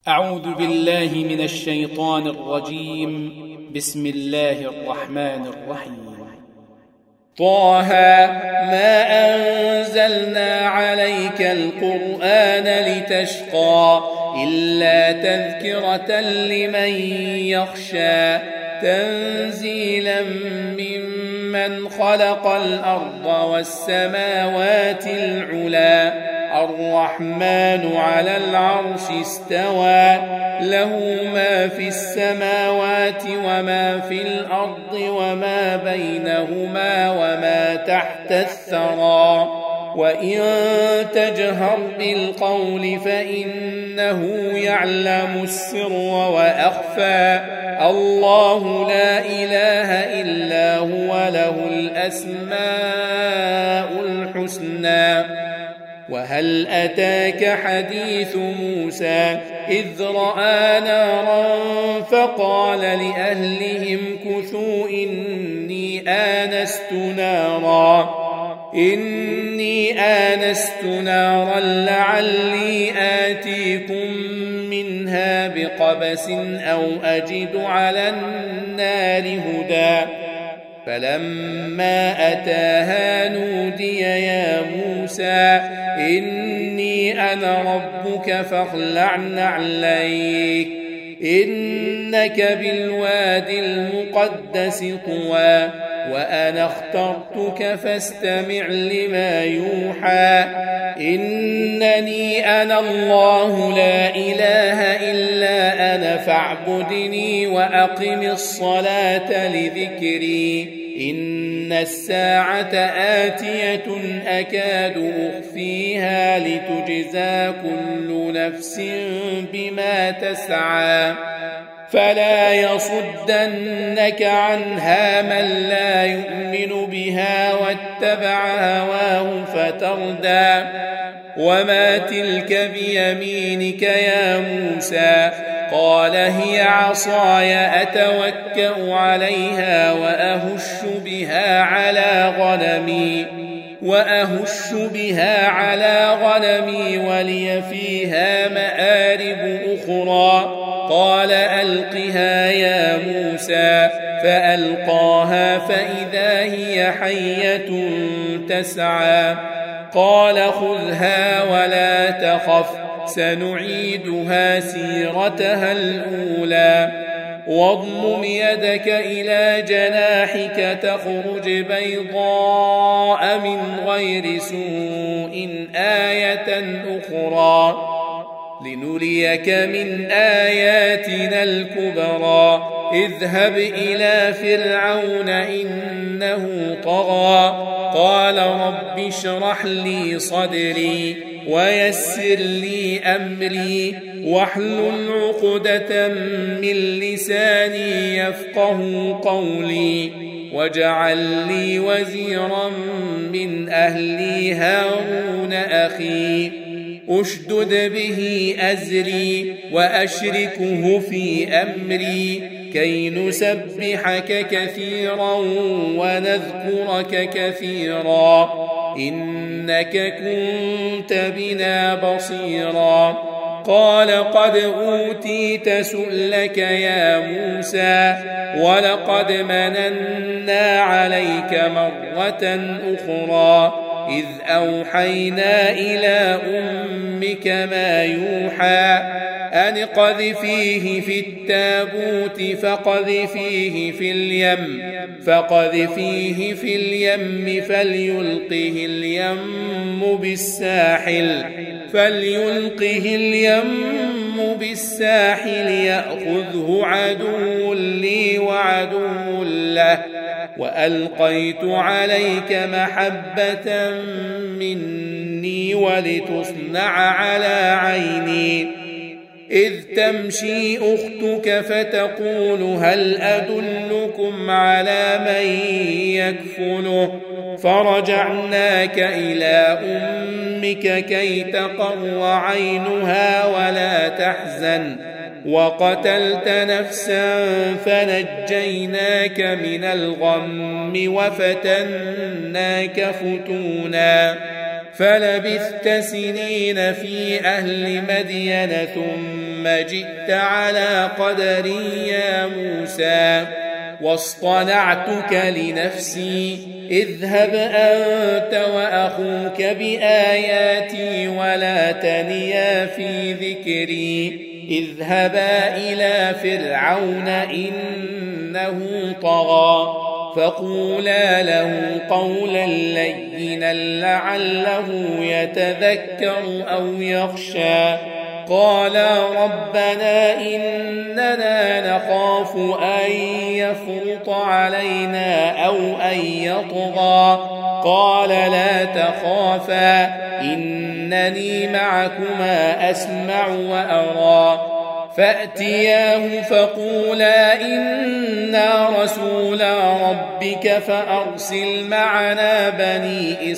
أعوذ بالله من الشيطان الرجيم. بسم الله الرحمن الرحيم. طه ما أنزلنا عليك القرآن لتشقى إلا تذكرة لمن يخشى تنزيلا ممن خلق الأرض والسماوات العلى الرحمن على العرش استوى له ما في السماوات وما في الأرض وما بينهما وما تحت الثرى وإن تجهر بالقول فإنه يعلم السر وأخفى الله لا إله إلا هو له الأسماء الحسنى. وهل أتاك حديث موسى إذ رأى نارا فقال لأهلهم كثوا إني آنست نارا لعلي آتيكم منها بقبس أو أجد على النار هدى فلما أتاها نودي يا موسى إني أنا ربك فاخلع نعليك إنك بالوادي المقدس طوى وأنا اخترتك فاستمع لما يوحى إنني أنا الله لا إله إلا أنا فاعبدني وأقم الصلاة لذكري إن الساعة آتية أكاد أخفيها لتجزى كل نفس بما تسعى فلا يصدنك عنها من لا يؤمن بها واتبع هواه فتردى وما تلك بيمينك يا موسى قال هي عصاي أتوكأ عليها وأهش بها على غنمي ولي فيها مآرب أخرى قال ألقها يا موسى فألقاها فإذا هي حية تسعى قال خذها ولا تخف سنعيدها سيرتها الأولى واضمم يدك إلى جناحك تخرج بيضاء من غير سوء آية أخرى لنريك من آياتنا الكبرى اذهب إلى فرعون إنه طغى قال رب اشرح لي صدري ويسر لي أمري واحلل عقدة من لساني يفقه قولي واجعل لي وزيرا من أهلي هارون أخي أشدد به أزري وأشركه في أمري كي نسبحك كثيرا ونذكرك كثيرا إنك كنت بنا بصيرا قال قد أوتيت سؤلك يا موسى ولقد مننا عليك مرة أخرى إذ أوحينا إلى أمك ما يوحى أن اقذفيه في التابوت فقذفيه في اليم فليلقه اليم بالساحل يأخذه عدو لي وعدو له وألقيت عليك محبة مني ولتصنع على عيني إذ تمشي أختك فتقول هل أدلكم على من يكفله فرجعناك إلى أمك كي تقر عينها ولا تحزن وقتلت نفسا فنجيناك من الغم وفتناك فتونا فلبثت سنين في أهل مدين ثم ثم جئت على قدري يا موسى واصطنعتك لنفسي اذهب أنت وأخوك بآياتي ولا تنيا في ذكري اذهبا إلى فرعون إنه طغى فقولا له قولا لينا لعله يتذكر أو يخشى قالا ربنا إننا نخاف أن يفرط علينا أو أن يطغى قال لا تخافا إنني معكما أسمع وأرى فأتياه فقولا إنا رسولا ربك فأرسل معنا بني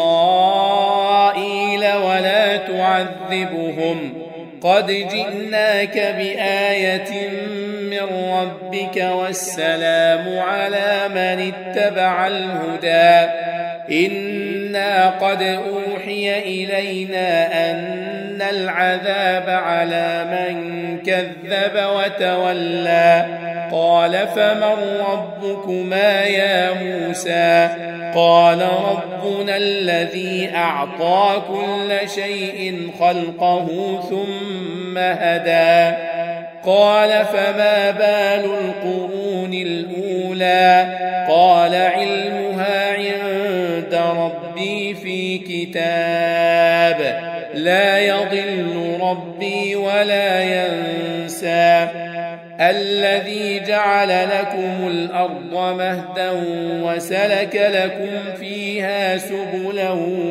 إسرائيل ولا تعذبهم قد جئناك بآية من ربك والسلام على من اتبع الهدى إنا قد أوحي إلينا أن العذاب على من كذب وتولى قال فمن ربكما يا موسى قال ربنا الذي أعطى كل شيء خلقه ثم هدى قال فما بال القرون الأولى قال علمها عند ربي في كتاب لا يضل ربي ولا ينسى الذي جعل لكم الأرض مهدا وسلك لكم فيها سبلا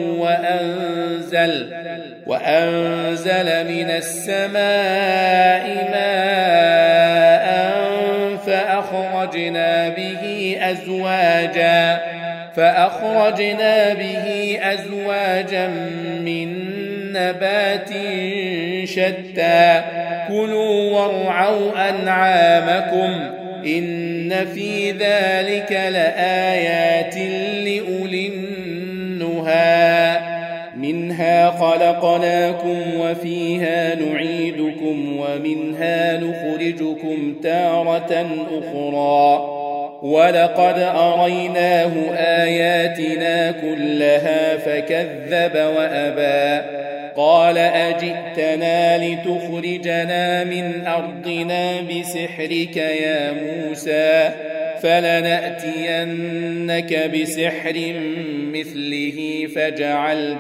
وأنزل من السماء ماء فأخرجنا به أزواجا من نبات شتى كلوا وارعوا أنعامكم إن في ذلك لآيات لأولي النهى منها خلقناكم وفيها نعيدكم ومنها نخرجكم تارة أخرى ولقد أريناه آياتنا كلها فكذب وأبى قال أجئتنا لتخرجنا من أرضنا بسحرك يا موسى فلنأتينك بسحر مثله فاجعل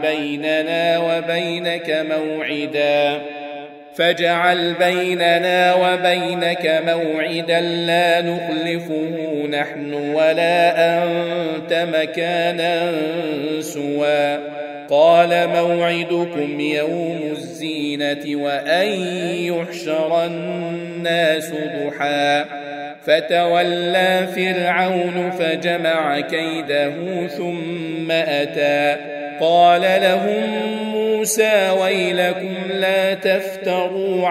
بيننا وبينك موعدا لا نخلفه نحن ولا أنت مكانا سوى قال موعدكم يوم الزينة وأن يحشر الناس ضحى فتولى فرعون فجمع كيده ثم أتى قال لهم موسى ويلكم لا تفتروا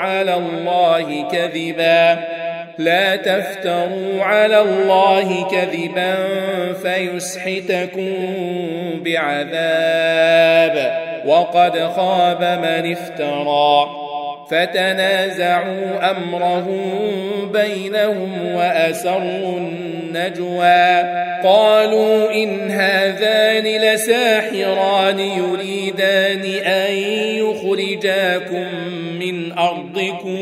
على الله كذبا فيسحتكم بعذاب وقد خاب من افترى فتنازعوا أمرهم بينهم وأسروا النجوى قالوا إن هذان لساحران يريدان أن يخرجاكم من أرضكم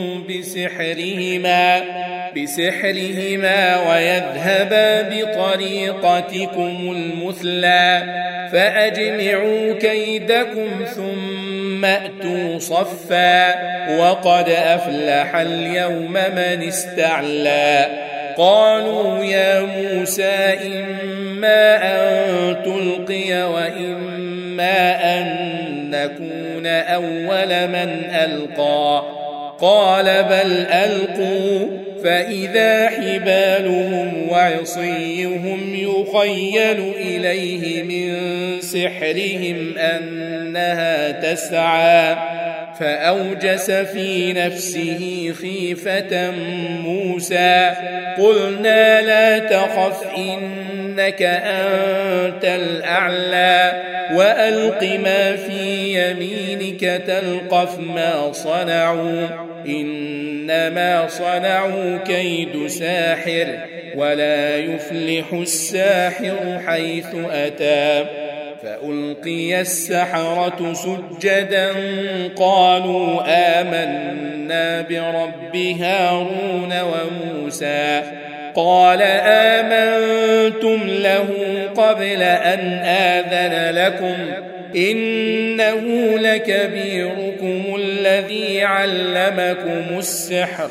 بسحرهما ويذهبا بطريقتكم المثلى فأجمعوا كيدكم ثم أتوا صفا وقد أفلح اليوم من استعلى قالوا يا موسى إما أن تلقي وإما أن نكون أول من ألقى قال بل ألقوا فإذا حبالهم وعصيهم يخيل إليه من سحرهم أنها تسعى فأوجس في نفسه خيفة موسى قلنا لا تخف إنك أنت الأعلى وألق ما في يمينك تلقف ما صنعوا إنما صنعوا كيد ساحر ولا يفلح الساحر حيث أتى. فألقي السحرة سجدا قالوا آمنا برب هارون وموسى. قال آمنتم له قبل أن آذن لكم إنه لكبيركم الذي علمكم السحر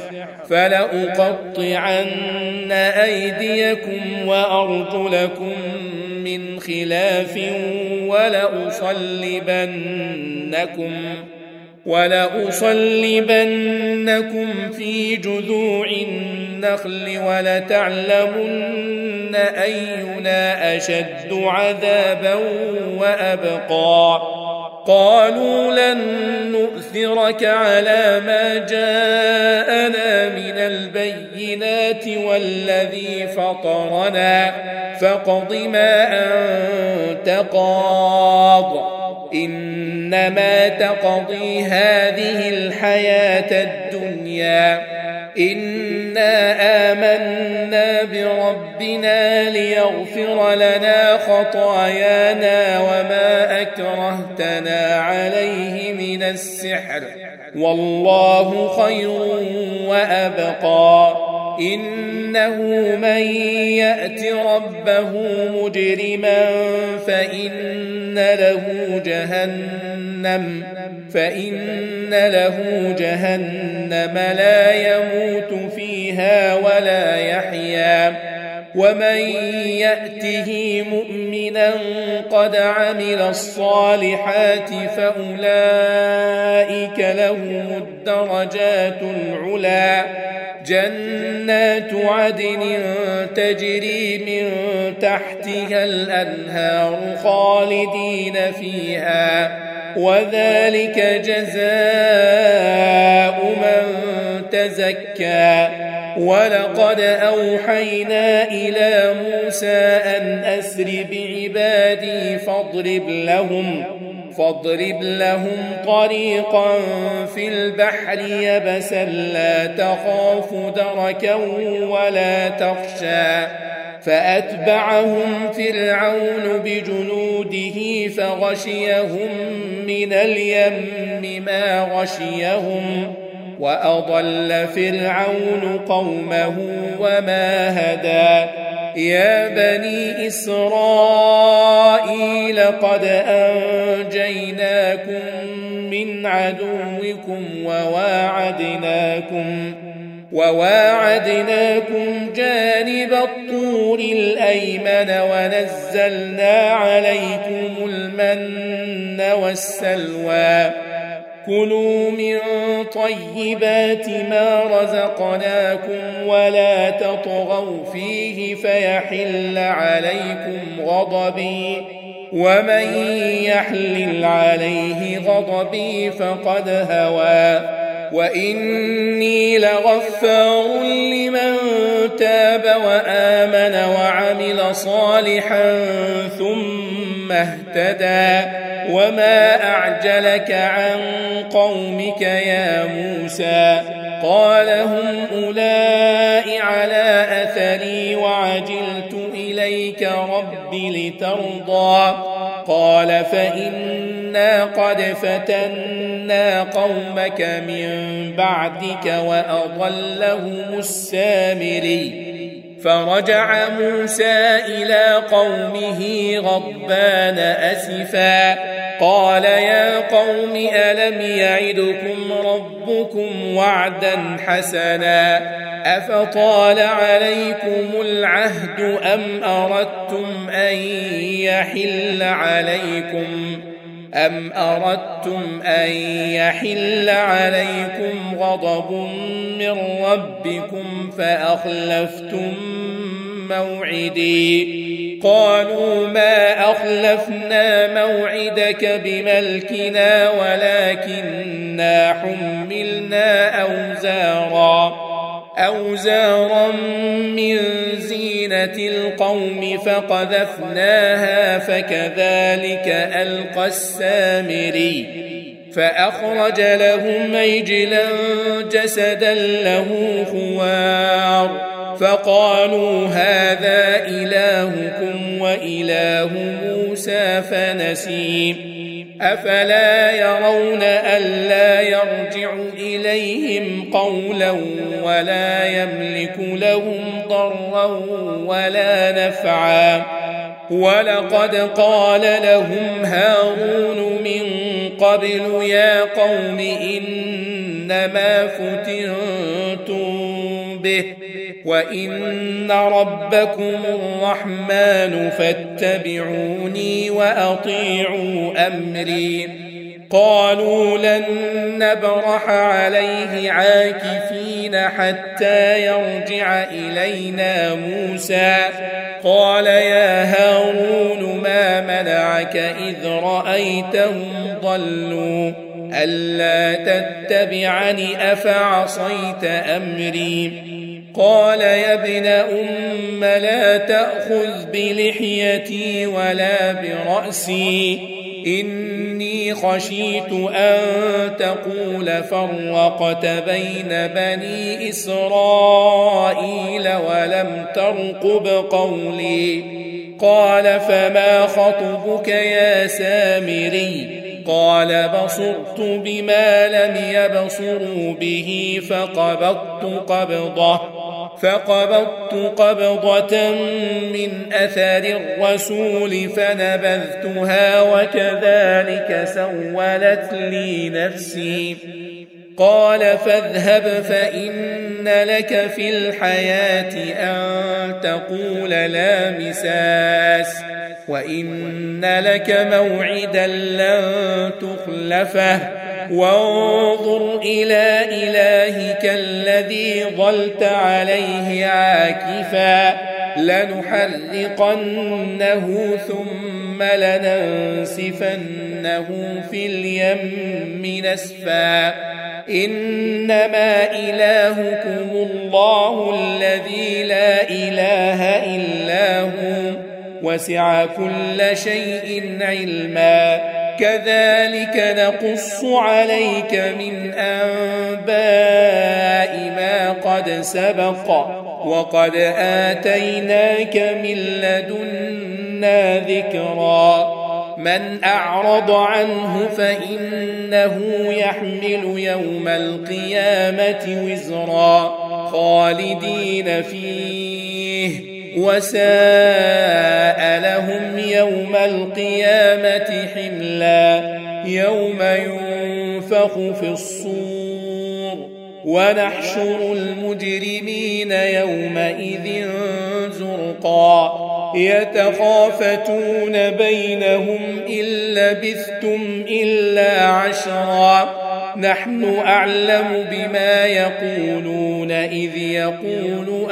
فلأقطعن أيديكم وأرجلكم من خلاف ولأصلبنكم في جذوع النخل ولتعلمن أينا أشد عذابا وأبقى. قالوا لن نؤثرك على ما جاءنا من البينات والذي فطرنا فاقض ما أنت قاض إنما تقضي هذه الحياة الدنيا إنا آمنا بربنا ليغفر لنا خطايانا وما أكرهتنا عليه من السحر والله خير وأبقى. إنه من يأت ربه مجرما فإن له جهنم لا يموت فيها ولا يحيا. ومن يأته مؤمنا قد عمل الصالحات فأولئك لهم الدرجات العلى جنات عدن تجري من تحتها الأنهار خالدين فيها وذلك جزاء من تزكى. ولقد أوحينا إلى موسى أن أسر بعبادي فاضرب لهم طريقا في البحر يبسا لا تخاف دركا ولا تخشى. فأتبعهم فرعون بجنوده فغشيهم من اليم ما غشيهم وأضل فرعون قومه وما هدى. يا بني إسرائيل قد أنجيناكم من عدوكم وواعدناكم جانب الطور الأيمن ونزلنا عليكم المن والسلوى. كلوا من طيبات ما رزقناكم ولا تطغوا فيه فيحل عليكم غضبي ومن يحلل عليه غضبي فقد هوى. وإني لغفار لمن تاب وآمن وعمل صالحا ثم اهتدى. وما أعجلك عن قومك يا موسى؟ قال هم أولئك على أثري وعجلت إليك رب لترضى. قال فإنا قد فتنا قومك من بعدك وأضلهم السامري. فرجع موسى إلى قومه غضبان أسفا قال يا قوم ألم يعدكم ربكم وعدا حسنا أفطال عليكم العهد أم أردتم أن يحل عليكم غضب من ربكم فأخلفتم موعدي. قالوا ما أخلفنا موعدك بملكنا ولكننا حملنا أوزارا من زينة القوم فقذفناها فكذلك ألقى السامري. فأخرج لهم عجلا جسدا له خوار فقالوا هذا إلهكم وإله موسى فنسي أفلا يرون ألا يرجع إليهم قولا ولا يملك لهم ضرا ولا نفعا ولقد قال لهم هارون من قبل يا قوم إنما فتنتم به وإن ربكم الرحمن فاتبعوني وأطيعوا أمري قالوا لن نبرح عليه عاكفين حتى يرجع إلينا موسى قال يا هارون ما منعك إذ رأيتهم ضلوا ألا تتبعني أفعصيت أمري قال يا ابن أم لا تأخذ بلحيتي ولا برأسي إني خشيت أن تقول فرقت بين بني إسرائيل ولم ترقب قولي قال فما خطبك يا سامري قال بصرت بما لم يبصروا به فقبضت قبضة من أثر الرسول فنبذتها وكذلك سولت لي نفسي قال فاذهب فإن لك في الحياة أن تقول لا مساس وإن لك موعدا لن تخلفه وانظر إلى إلهك الذي ظلت عليه عاكفا لنحرقنه ثم لننسفنه في اليم نسفا إنما إلهكم الله الذي لا إله إلا هو وسع كل شيء علما كذلك نقص عليك من أنباء ما قد سبق وقد آتيناك من لدنا ذكرا من أعرض عنه فإنه يحمل يوم القيامة وزرا خالدين فيه وساء لهم يوم القيامة حملا يوم ينفخ في الصور ونحشر المجرمين يومئذ زرقا يتخافتون بينهم إن لبثتم إلا عشرا نحن أعلم بما يقولون إذ يقول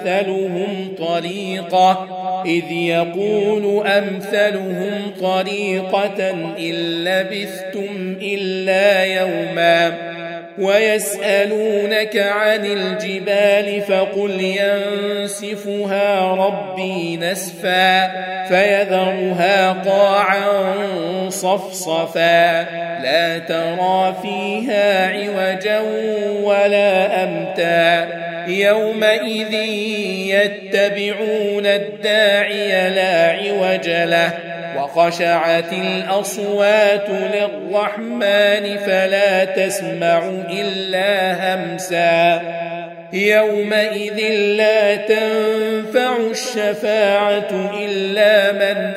أمثلهم طريقة إن لبثتم إلا يوما ويسألونك عن الجبال فقل ينسفها ربي نسفا فيذرها قاعا صفصفا لا ترى فيها عوجا ولا أمتا يومئذ يتبعون الداعي لا عوج له وخشعت الأصوات للرحمن فلا تسمع إلا همسا يومئذ لا تنفع الشفاعة إلا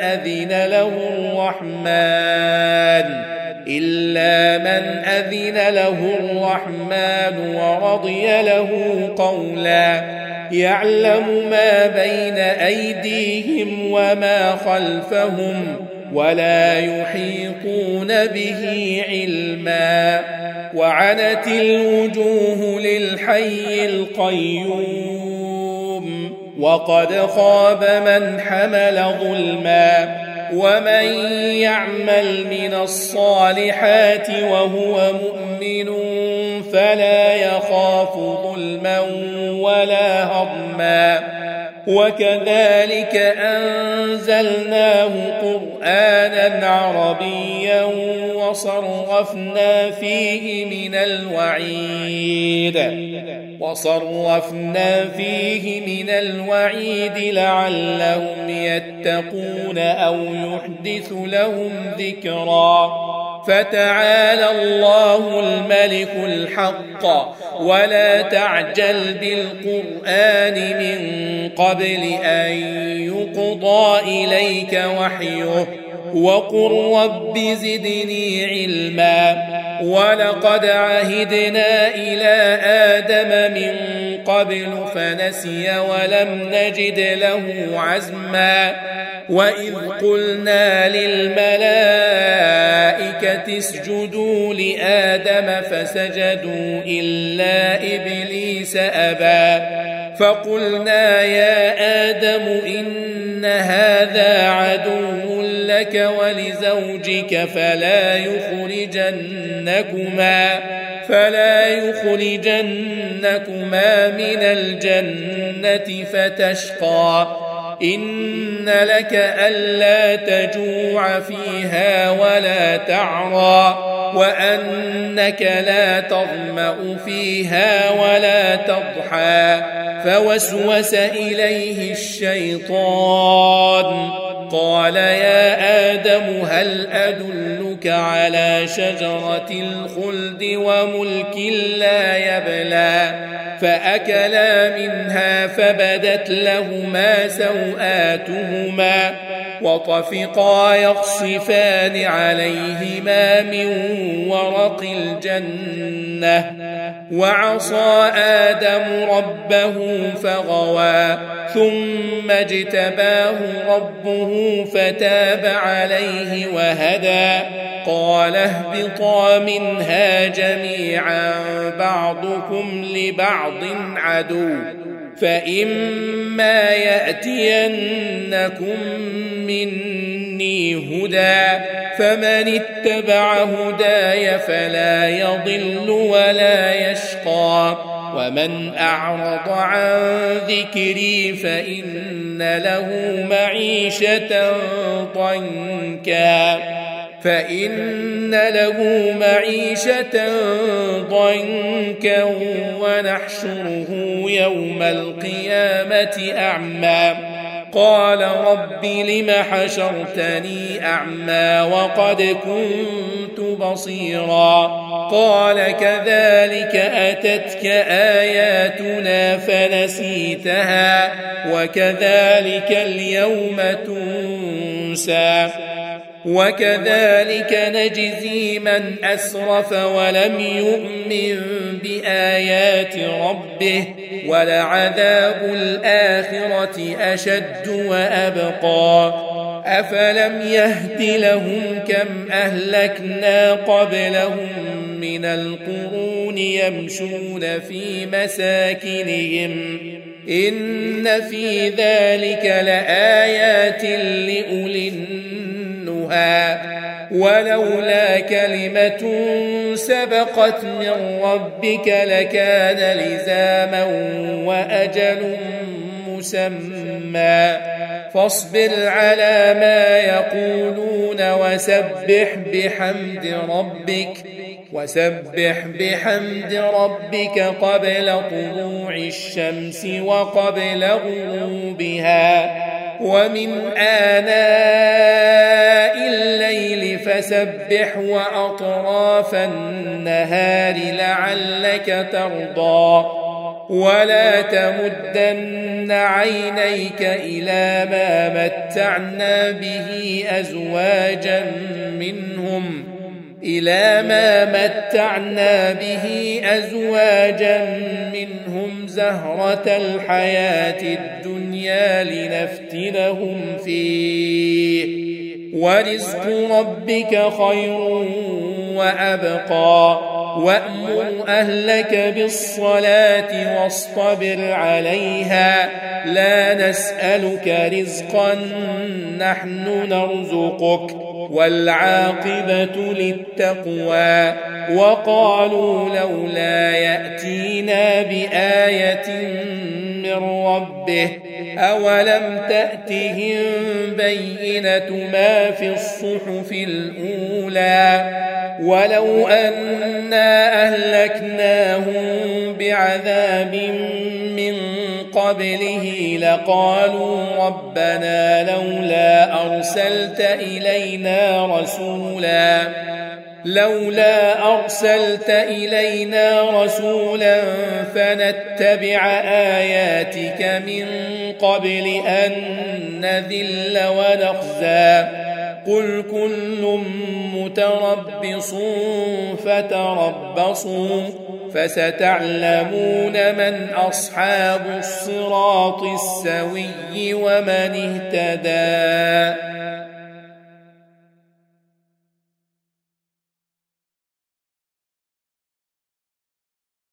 من أذن له الرحمن ورضي له قولا يعلم ما بين أيديهم وما خلفهم ولا يحيطون به علما وعنت الوجوه للحي القيوم وقد خاب من حمل ظلما ومن يعمل من الصالحات وهو مؤمن فلا يخاف ظلما ولا هضما وكذلك أنزلناه قرآنا عربيا وصرفنا فيه من الوعيد لعلهم يتقون أو يحدث لهم ذكرا. فتعالى الله الملك الحق ولا تعجل بالقرآن من قبل أن يقضى إليك وحيه وقل رب زدني علما. ولقد عهدنا إلى آدم من قبل فنسي ولم نجد له عزما. وإذ قلنا للملائكة اسجدوا لآدم فسجدوا إلا إبليس أبى. فقلنا يا آدم إن هذا عدو لك ولزوجك فلا يخرجنكما من الجنة فتشقى. إن لك ألا تجوع فيها ولا تعرى وأنك لا تظمأ فيها ولا تضحى. فوسوس إليه الشيطان قال يا آدم هل أدلك على شجرة الخلد وملك لا يبلى. فأكلا منها فبدت لهما سوآتهما وطفقا يخصفان عليهما من ورق الجنة. وعصى آدم ربه فغوى ثم اجتباه ربه فتاب عليه وهدى. قال اهبطا منها جميعا بعضكم لبعض عدو فإما يأتينكم مني هدى فمن اتبع هداي فلا يضل ولا يشقى. ومن أعرض عن ذكري فإن له معيشة ضنكا ونحشره يوم القيامة أعمى. قال رب لم حشرتني أعمى وقد كنت بصيرا. قال كذلك أتتك آياتنا فنسيتها وكذلك اليوم تنسى. وكذلك نجزي من أسرف ولم يؤمن بآيات ربه ولعذاب الآخرة أشد وأبقى. أفلم يهد لهم كم أهلكنا قبلهم من القرون يمشون في مساكنهم إن في ذلك لآيات لأولي النهى. ولولا كلمة سبقت من ربك لكان لزاما وأجل مسمى. فاصبر على ما يقولون وسبح بحمد ربك قبل طلوع الشمس وقبل غروبها ومن آناء الليل فسبح وأطراف النهار لعلك ترضى. ولا تمدن عينيك إلى ما متعنا به أزواجا منهم زهرة الحياة الدنيا لنفتنهم فيه ورزق ربك خير وأبقى. وأمر أهلك بالصلاة واصطبر عليها لا نسألك رزقا نحن نرزقك والعاقبة للتقوى. وقالوا لولا يأتينا بآية من ربه أولم تأتهم بينة ما في الصحف الأولى ولو أنا أهلكناهم بعذاب من قبله لقالوا ربنا لولا أرسلت إلينا رسولا فنتبع آياتك من قبل أن نذل ونخزى قل كل متربص فتربصوا فستعلمون من أصحاب الصراط السوي ومن اهتدى.